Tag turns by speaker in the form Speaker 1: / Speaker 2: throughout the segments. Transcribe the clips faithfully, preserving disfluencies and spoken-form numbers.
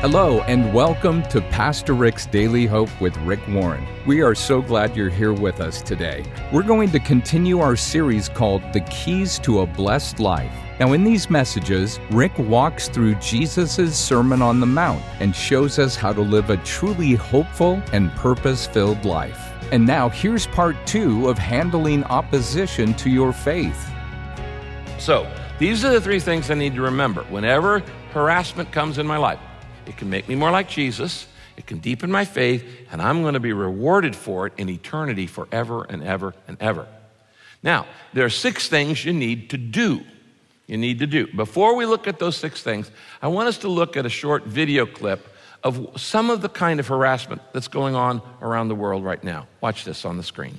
Speaker 1: Hello, and welcome to Pastor Rick's Daily Hope with Rick Warren. We are so glad you're here with us today. We're going to continue our series called The Keys to a Blessed Life. Now, in these messages, Rick walks through Jesus' Sermon on the Mount and shows us how to live a truly hopeful and purpose-filled life. And now, here's part two of handling opposition to your faith.
Speaker 2: So, these are the three things I need to remember. Whenever harassment comes in my life, it can make me more like Jesus, it can deepen my faith, and I'm going to be rewarded for it in eternity forever and ever and ever. Now, there are six things you need to do. You need to do. Before we look at those six things, I want us to look at a short video clip of some of the kind of harassment that's going on around the world right now. Watch this on the screen.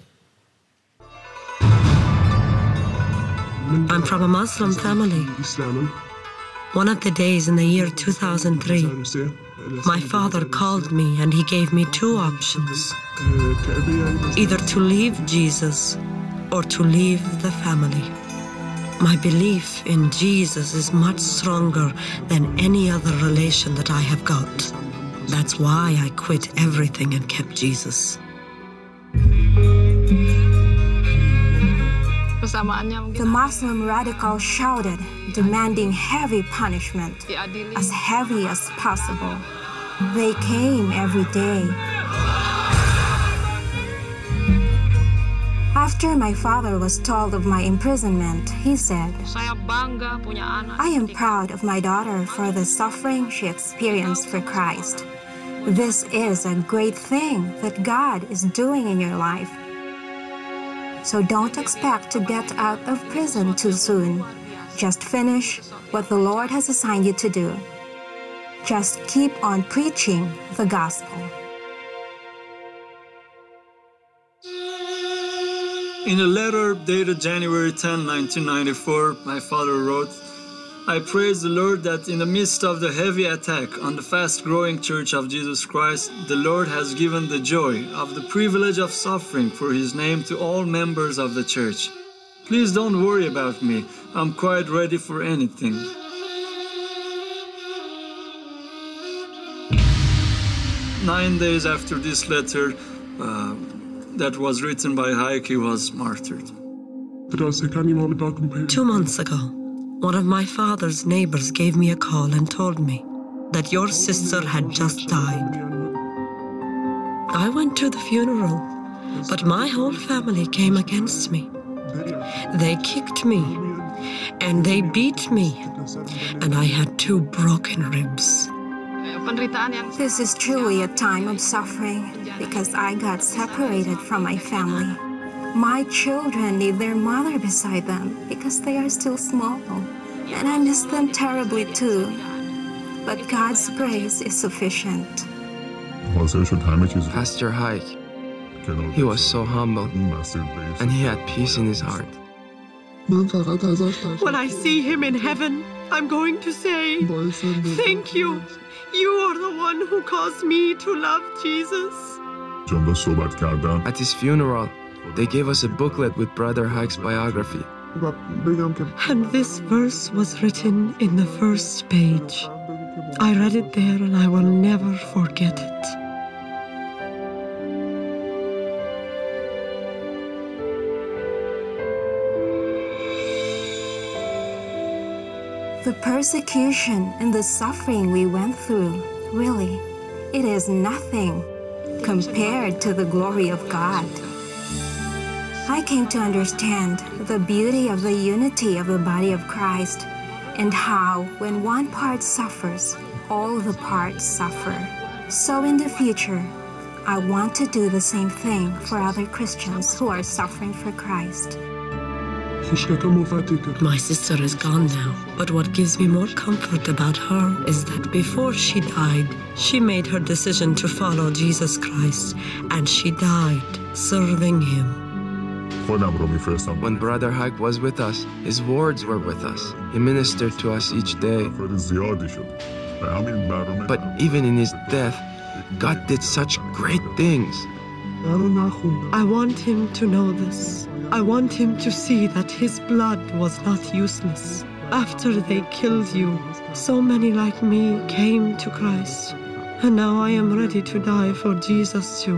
Speaker 3: I'm from a Muslim family. One of the days in the year two thousand three, my father called me and he gave me two options. Either to leave Jesus or to leave the family. My belief in Jesus is much stronger than any other relation that I have got. That's why I quit everything and kept Jesus.
Speaker 4: The Muslim radical shouted, demanding heavy punishment, as heavy as possible. They came every day. After my father was told of my imprisonment, he said, I am proud of my daughter for the suffering she experienced for Christ. This is a great thing that God is doing in your life. So don't expect to get out of prison too soon. Just finish what the Lord has assigned you to do. Just keep on preaching the gospel.
Speaker 5: In a letter dated January tenth, nineteen ninety-four, my father wrote, I praise the Lord that in the midst of the heavy attack on the fast-growing Church of Jesus Christ, the Lord has given the joy of the privilege of suffering for His name to all members of the church. Please don't worry about me. I'm quite ready for anything. Nine days after this letter uh, that was written by Hayek, he was martyred.
Speaker 3: Two months ago, one of my father's neighbors gave me a call and told me that your sister had just died. I went to the funeral, but my whole family came against me. They kicked me, and they beat me, and I had two broken ribs.
Speaker 4: This is truly a time of suffering because I got separated from my family. My children need their mother beside them because they are still small, and I miss them terribly too. But God's grace is sufficient.
Speaker 6: Pastor Hayek, he was so humble, and he had peace in his heart.
Speaker 3: When I see him in heaven, I'm going to say, thank you. You are the one who caused me to love Jesus.
Speaker 6: At his funeral, they gave us a booklet with Brother Hayek's biography.
Speaker 3: And this verse was written in the first page. I read it there and I will never forget it.
Speaker 4: The persecution and the suffering we went through, really, it is nothing compared to the glory of God. I came to understand the beauty of the unity of the body of Christ and how when one part suffers, all the parts suffer. So in the future, I want to do the same thing for other Christians who are suffering for Christ.
Speaker 3: My sister is gone now, but what gives me more comfort about her is that before she died, she made her decision to follow Jesus Christ, and she died serving Him.
Speaker 6: When Brother Hayek was with us, his words were with us. He ministered to us each day. But even in his death, God did such great things.
Speaker 3: I want him to know this. I want him to see that his blood was not useless. After they killed you, so many like me came to Christ. And now I am ready to die for Jesus too.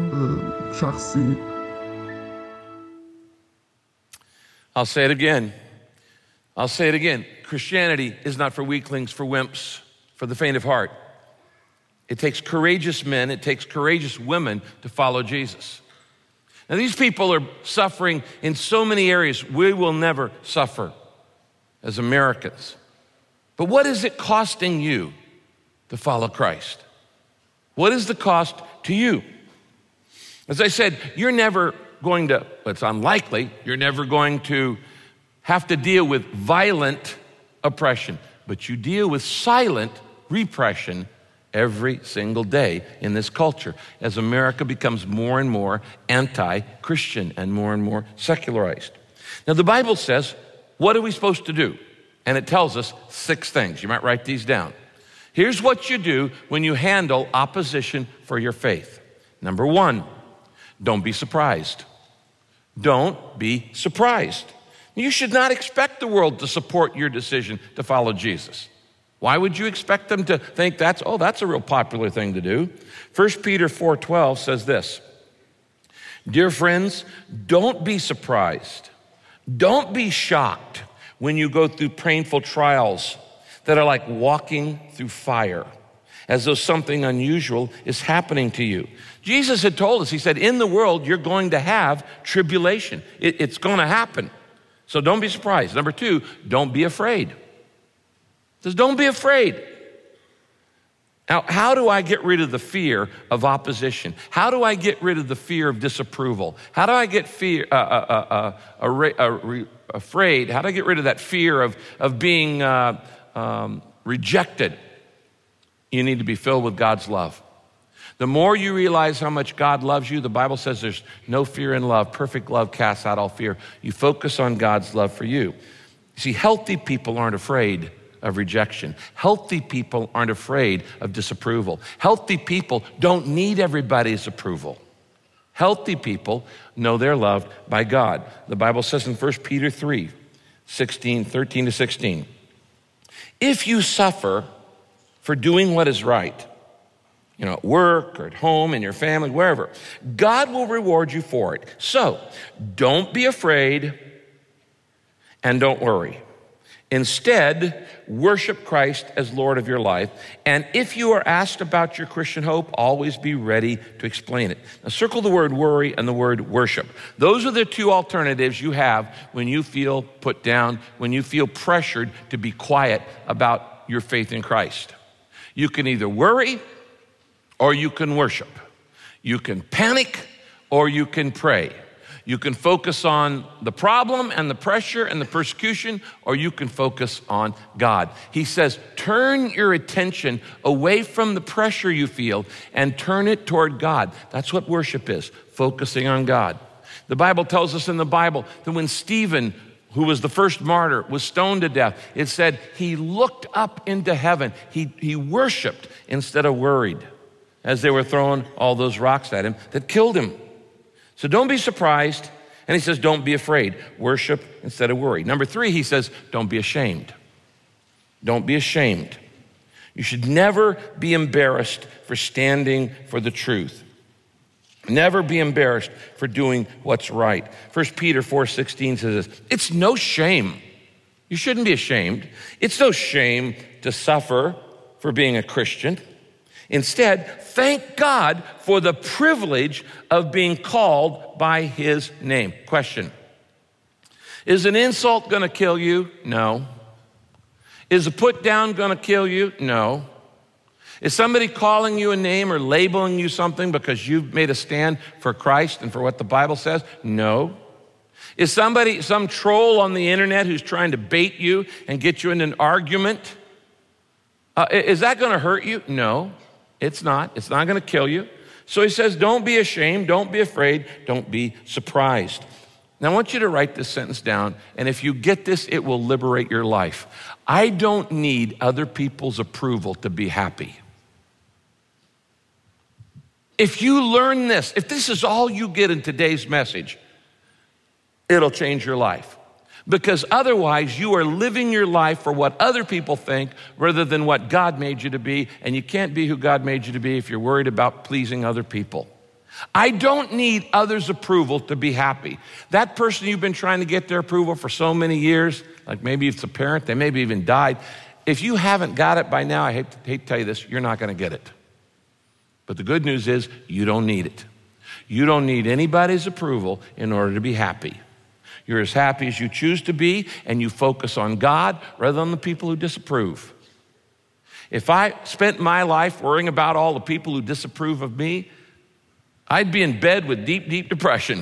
Speaker 2: I'll say it again. I'll say it again. Christianity is not for weaklings, for wimps, for the faint of heart. It takes courageous men, it takes courageous women to follow Jesus. Now, these people are suffering in so many areas. We will never suffer as Americans. But what is it costing you to follow Christ? What is the cost to you? As I said, you're never going to, it's unlikely, you're never going to have to deal with violent oppression, but you deal with silent repression every single day in this culture as America becomes more and more anti-Christian and more and more secularized. Now, the Bible says, what are we supposed to do? And it tells us six things. You might write these down. Here's what you do when you handle opposition for your faith. Number one, don't be surprised. Don't be surprised. You should not expect the world to support your decision to follow Jesus. Why would you expect them to think that's, oh, that's a real popular thing to do? First Peter four twelve says this, dear friends, don't be surprised. Don't be shocked when you go through painful trials that are like walking through fire, as though something unusual is happening to you. Jesus had told us, he said, in the world, you're going to have tribulation. It, it's going to happen. So don't be surprised. Number two, don't be afraid. It says, don't be afraid. Now, how do I get rid of the fear of opposition? How do I get rid of the fear of disapproval? How do I get fear, uh, uh, uh, uh, uh, afraid? How do I get rid of that fear of, of being uh, um, rejected? You need to be filled with God's love. The more you realize how much God loves you, the Bible says there's no fear in love. Perfect love casts out all fear. You focus on God's love for you. You see, healthy people aren't afraid of rejection. Healthy people aren't afraid of disapproval. Healthy people don't need everybody's approval. Healthy people know they're loved by God. The Bible says in First Peter three, sixteen, thirteen to sixteen, if you suffer for doing what is right, you know, at work or at home, in your family, wherever, God will reward you for it. So don't be afraid and don't worry. Instead, worship Christ as Lord of your life. And if you are asked about your Christian hope, always be ready to explain it. Now, circle the word worry and the word worship. Those are the two alternatives you have when you feel put down, when you feel pressured to be quiet about your faith in Christ. You can either worry or you can worship. You can panic or you can pray. You can focus on the problem and the pressure and the persecution, or you can focus on God. He says, turn your attention away from the pressure you feel and turn it toward God. That's what worship is, focusing on God. The Bible tells us in the Bible that when Stephen, who was the first martyr, was stoned to death, it said he looked up into heaven. He, he worshiped instead of worried as they were throwing all those rocks at him that killed him. So don't be surprised. And he says, don't be afraid. Worship instead of worry. Number three, he says, don't be ashamed. Don't be ashamed. You should never be embarrassed for standing for the truth. Never be embarrassed for doing what's right. First Peter four sixteen says this, it's no shame. You shouldn't be ashamed. It's no shame to suffer for being a Christian. Instead, thank God for the privilege of being called by his name. Question, is an insult gonna kill you? No. Is a put down gonna kill you? No. Is somebody calling you a name or labeling you something because you've made a stand for Christ and for what the Bible says? No. Is somebody, some troll on the internet who's trying to bait you and get you in an argument, uh, is that gonna hurt you? No. It's not. It's not going to kill you. So he says, don't be ashamed. Don't be afraid. Don't be surprised. Now, I want you to write this sentence down. And if you get this, it will liberate your life. I don't need other people's approval to be happy. If you learn this, if this is all you get in today's message, it'll change your life. Because otherwise you are living your life for what other people think rather than what God made you to be, and you can't be who God made you to be if you're worried about pleasing other people. I don't need others' approval to be happy. That person you've been trying to get their approval for so many years, like maybe it's a parent, they maybe even died. If you haven't got it by now, I hate to, hate to tell you this, you're not gonna get it. But the good news is you don't need it. You don't need anybody's approval in order to be happy. You're as happy as you choose to be, and you focus on God rather than the people who disapprove. If I spent my life worrying about all the people who disapprove of me, I'd be in bed with deep, deep depression.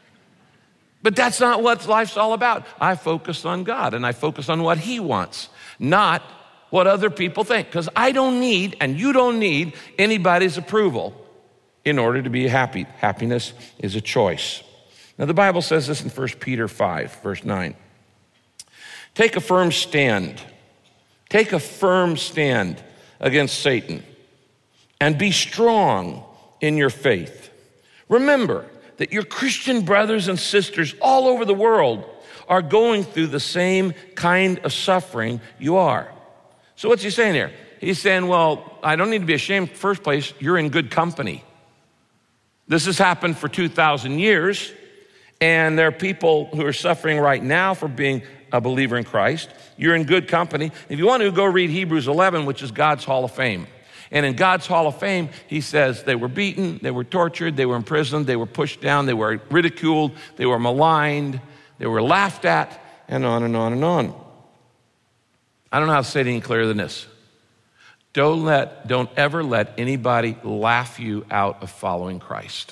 Speaker 2: But that's not what life's all about. I focus on God, and I focus on what He wants, not what other people think, because I don't need, and you don't need, anybody's approval in order to be happy. Happiness is a choice. Now, the Bible says this in First Peter five, verse nine. Take a firm stand. Take a firm stand against Satan and be strong in your faith. Remember that your Christian brothers and sisters all over the world are going through the same kind of suffering you are. So what's he saying here? He's saying, well, I don't need to be ashamed. First place, you're in good company. This has happened for two thousand years. And there are people who are suffering right now for being a believer in Christ. You're in good company. If you want to, go read Hebrews eleven, which is God's Hall of Fame. And in God's Hall of Fame, he says they were beaten, they were tortured, they were imprisoned, they were pushed down, they were ridiculed, they were maligned, they were laughed at, and on and on and on. I don't know how to say it any clearer than this. Don't let, don't ever let anybody laugh you out of following Christ.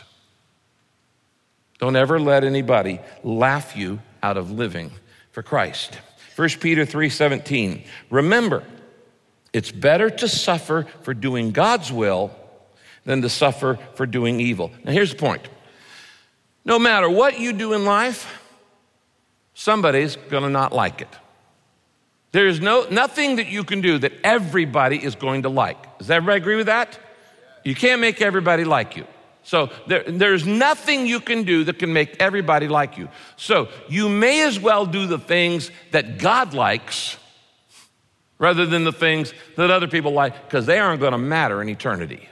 Speaker 2: Don't ever let anybody laugh you out of living for Christ. First Peter three seventeen, remember, it's better to suffer for doing God's will than to suffer for doing evil. Now here's the point. No matter what you do in life, somebody's gonna not like it. There is no nothing that you can do that everybody is going to like. Does everybody agree with that? You can't make everybody like you. So there, there's nothing you can do that can make everybody like you. So you may as well do the things that God likes rather than the things that other people like, because they aren't going to matter in eternity.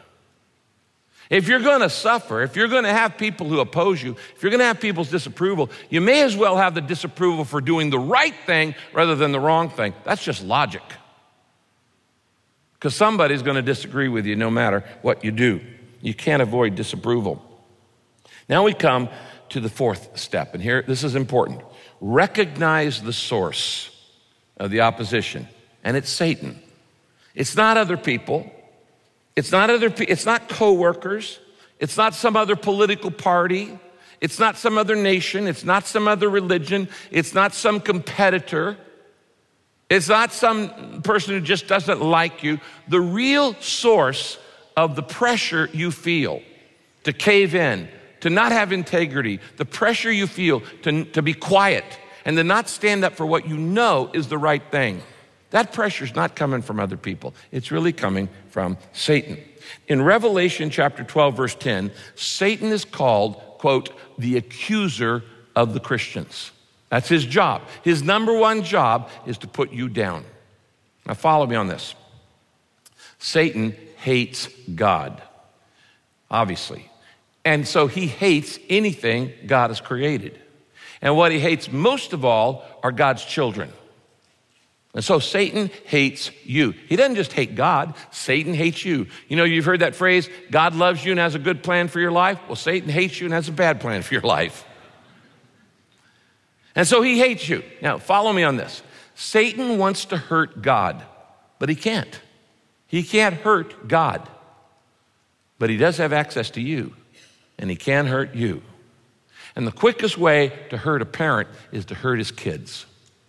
Speaker 2: If you're going to suffer, if you're going to have people who oppose you, if you're going to have people's disapproval, you may as well have the disapproval for doing the right thing rather than the wrong thing. That's just logic. Because somebody's going to disagree with you no matter what you do. You can't avoid disapproval. Now we come to the fourth step, and here, this is important. Recognize the source of the opposition, and it's Satan. It's not other people. It's not other. It's not coworkers. It's not some other political party. It's not some other nation. It's not some other religion. It's not some competitor. It's not some person who just doesn't like you. The real source of the pressure you feel to cave in, to not have integrity, the pressure you feel to, to be quiet and to not stand up for what you know is the right thing. That pressure's not coming from other people. It's really coming from Satan. In Revelation chapter twelve, verse ten, Satan is called, quote, the accuser of the Christians. That's his job. His number one job is to put you down. Now follow me on this. Satan hates God, obviously. And so he hates anything God has created. And what he hates most of all are God's children. And so Satan hates you. He doesn't just hate God, Satan hates you. You know, you've heard that phrase, God loves you and has a good plan for your life. Well, Satan hates you and has a bad plan for your life. And so he hates you. Now, follow me on this. Satan wants to hurt God, but he can't. He can't hurt God, but he does have access to you, and he can hurt you. And the quickest way to hurt a parent is to hurt his kids.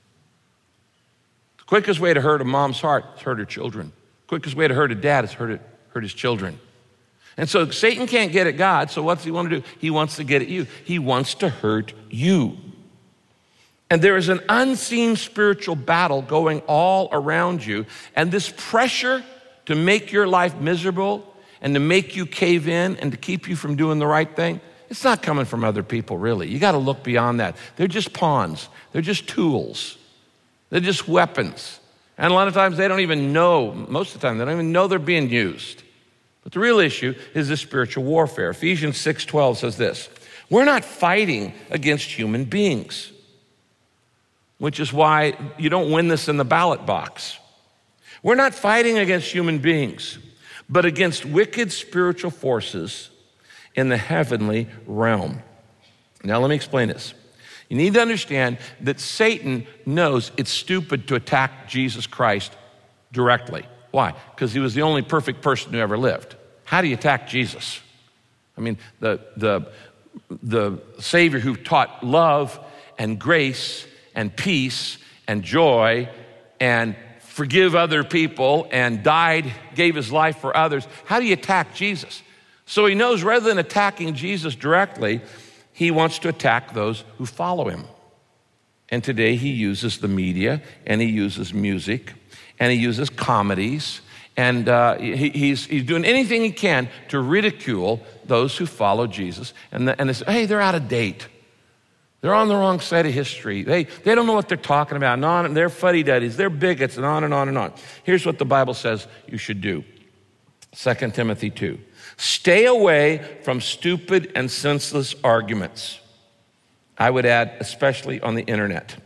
Speaker 2: The quickest way to hurt a mom's heart is hurt her children. The quickest way to hurt a dad is hurt, it, hurt his children. And so Satan can't get at God, so what's he want to do? He wants to get at you. He wants to hurt you. And there is an unseen spiritual battle going all around you, and this pressure to make your life miserable and to make you cave in and to keep you from doing the right thing, It's not coming from other people, really. You got to look beyond that. They're just pawns. They're just tools. They're just weapons. And a lot of times they don't even know, most of the time, they don't even know they're being used. But the real issue is the spiritual warfare. Ephesians six twelve says this, we're not fighting against human beings, which is why you don't win this in the ballot box. We're not fighting against human beings, but against wicked spiritual forces in the heavenly realm. Now let me explain this. You need to understand that Satan knows it's stupid to attack Jesus Christ directly. Why? Because he was the only perfect person who ever lived. How do you attack Jesus? I mean, the, the, the Savior who taught love and grace and peace and joy and forgive other people and died, gave his life for others. How do you attack Jesus? So he knows rather than attacking Jesus directly, he wants to attack those who follow him. And today he uses the media, and he uses music, and he uses comedies, and uh, he, he's, he's doing anything he can to ridicule those who follow Jesus. And, the, and they say, hey, they're out of date. They're on the wrong side of history. They, they don't know what they're talking about. And on, they're fuddy-duddies. They're bigots, and on and on and on. Here's what the Bible says you should do. Second Timothy two. Stay away from stupid and senseless arguments. I would add, especially on the internet.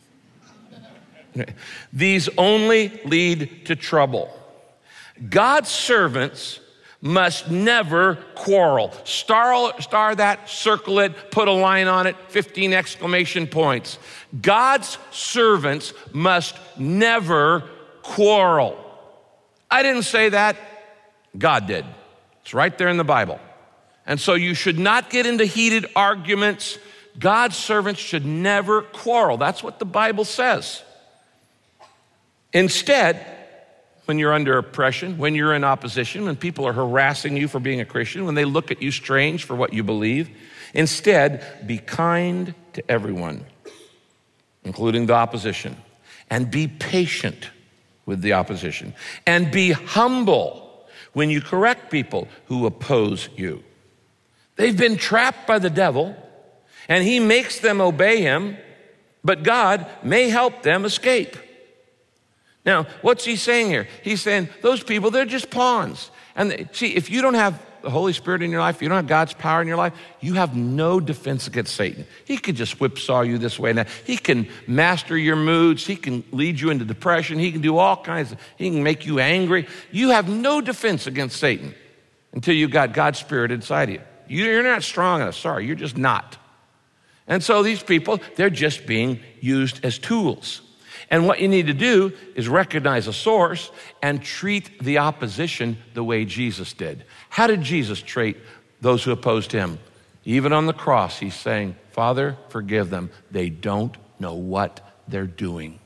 Speaker 2: These only lead to trouble. God's servants must never quarrel. Star, star that, circle it, put a line on it, fifteen exclamation points. God's servants must never quarrel. I didn't say that. God did. It's right there in the Bible. And so you should not get into heated arguments. God's servants should never quarrel. That's what the Bible says. Instead, when you're under oppression, when you're in opposition, when people are harassing you for being a Christian, when they look at you strange for what you believe, instead, be kind to everyone, including the opposition, and be patient with the opposition, and be humble when you correct people who oppose you. They've been trapped by the devil, and he makes them obey him, but God may help them escape. Now, what's he saying here? He's saying those people, they're just pawns. And they, see, if you don't have the Holy Spirit in your life, you don't have God's power in your life, you have no defense against Satan. He could just whipsaw you this way and that. He can master your moods. He can lead you into depression. He can do all kinds of, he can make you angry. You have no defense against Satan until you've got God's Spirit inside you. You're not strong enough. Sorry, you're just not. And so these people, they're just being used as tools. And what you need to do is recognize a source and treat the opposition the way Jesus did. How did Jesus treat those who opposed him? Even on the cross, he's saying, Father, forgive them. They don't know what they're doing.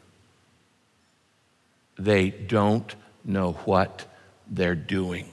Speaker 2: They don't know what they're doing.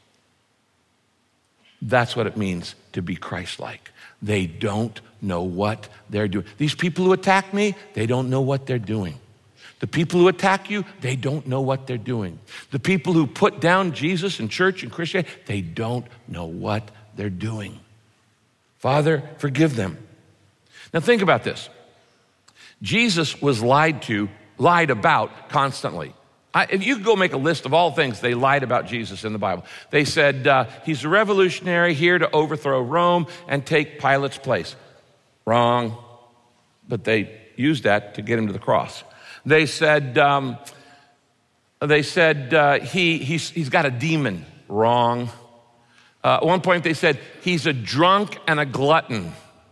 Speaker 2: That's what it means to be Christ-like. They don't know what they're doing. These people who attack me, they don't know what they're doing. The people who attack you, they don't know what they're doing. The people who put down Jesus and church and Christianity, they don't know what they're doing. Father, forgive them. Now think about this. Jesus was lied to, lied about constantly. I, if you could go make a list of all things they lied about Jesus in the Bible. They said uh, he's a revolutionary here to overthrow Rome and take Pilate's place. Wrong. But they used that to get him to the cross. They said, um, they said uh, he, he's, he's got a demon. Wrong. Uh, at one point they said, he's a drunk and a glutton.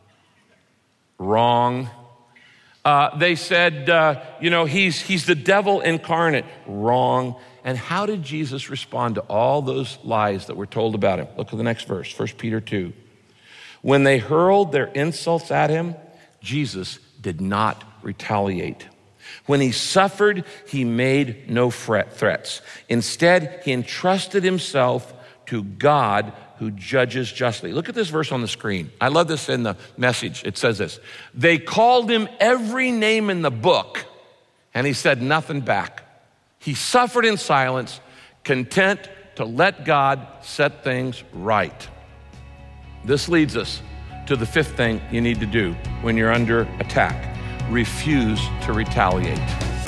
Speaker 2: Wrong. Uh, they said, uh, you know, he's, he's the devil incarnate. Wrong. And how did Jesus respond to all those lies that were told about him? Look at the next verse, First Peter two. When they hurled their insults at him, Jesus did not retaliate. When he suffered, he made no threats. Instead, he entrusted himself to God who judges justly. Look at this verse on the screen. I love this in the Message. It says this. They called him every name in the book, and he said nothing back. He suffered in silence, content to let God set things right. This leads us to the fifth thing you need to do when you're under attack. Refuse to retaliate.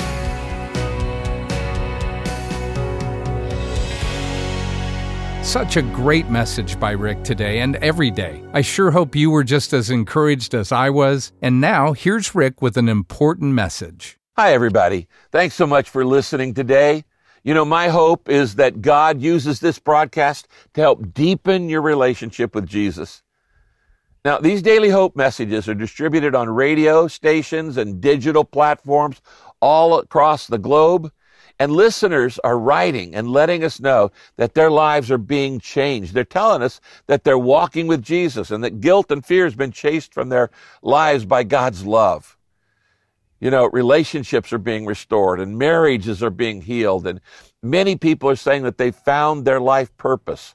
Speaker 1: Such a great message by Rick today and every day. I sure hope you were just as encouraged as I was. And now, here's Rick with an important message.
Speaker 7: Hi, everybody. Thanks so much for listening today. You know, my hope is that God uses this broadcast to help deepen your relationship with Jesus. Now, these Daily Hope messages are distributed on radio stations and digital platforms all across the globe. And listeners are writing and letting us know that their lives are being changed. They're telling us that they're walking with Jesus and that guilt and fear has been chased from their lives by God's love. You know, relationships are being restored and marriages are being healed. And many people are saying that they found their life purpose.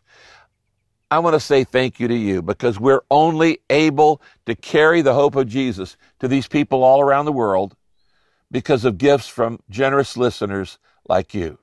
Speaker 7: I want to say thank you to you because we're only able to carry the hope of Jesus to these people all around the world because of gifts from generous listeners like you.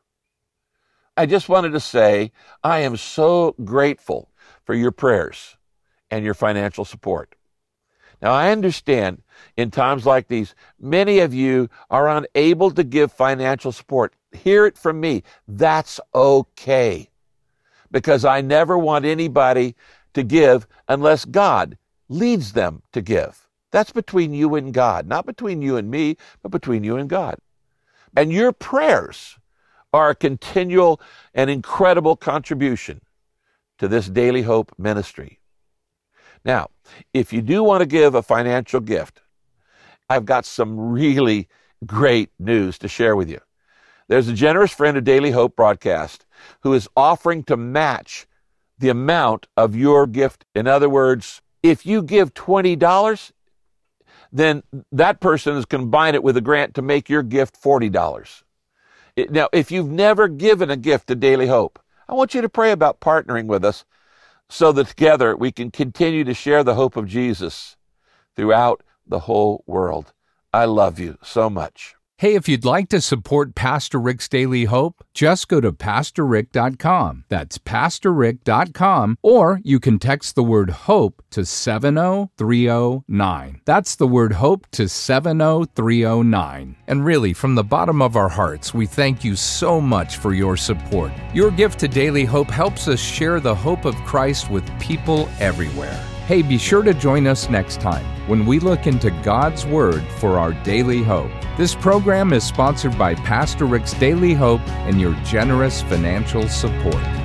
Speaker 7: I just wanted to say I am so grateful for your prayers and your financial support. Now, I understand in times like these, many of you are unable to give financial support. Hear it from me. That's okay. Because I never want anybody to give unless God leads them to give. That's between you and God, not between you and me, but between you and God. And your prayers are a continual and incredible contribution to this Daily Hope ministry. Now, if you do want to give a financial gift, I've got some really great news to share with you. There's a generous friend of Daily Hope broadcast who is offering to match the amount of your gift. In other words, if you give twenty dollars, then that person is combine it with a grant to make your gift forty dollars. Now, if you've never given a gift to Daily Hope, I want you to pray about partnering with us so that together we can continue to share the hope of Jesus throughout the whole world. I love you so much.
Speaker 1: Hey, if you'd like to support Pastor Rick's Daily Hope, just go to pastor rick dot com. That's pastor rick dot com, or you can text the word HOPE to seven oh three oh nine. That's the word HOPE to seven oh three oh nine. And really, from the bottom of our hearts, we thank you so much for your support. Your gift to Daily Hope helps us share the hope of Christ with people everywhere. Hey, be sure to join us next time when we look into God's Word for our daily hope. This program is sponsored by Pastor Rick's Daily Hope and your generous financial support.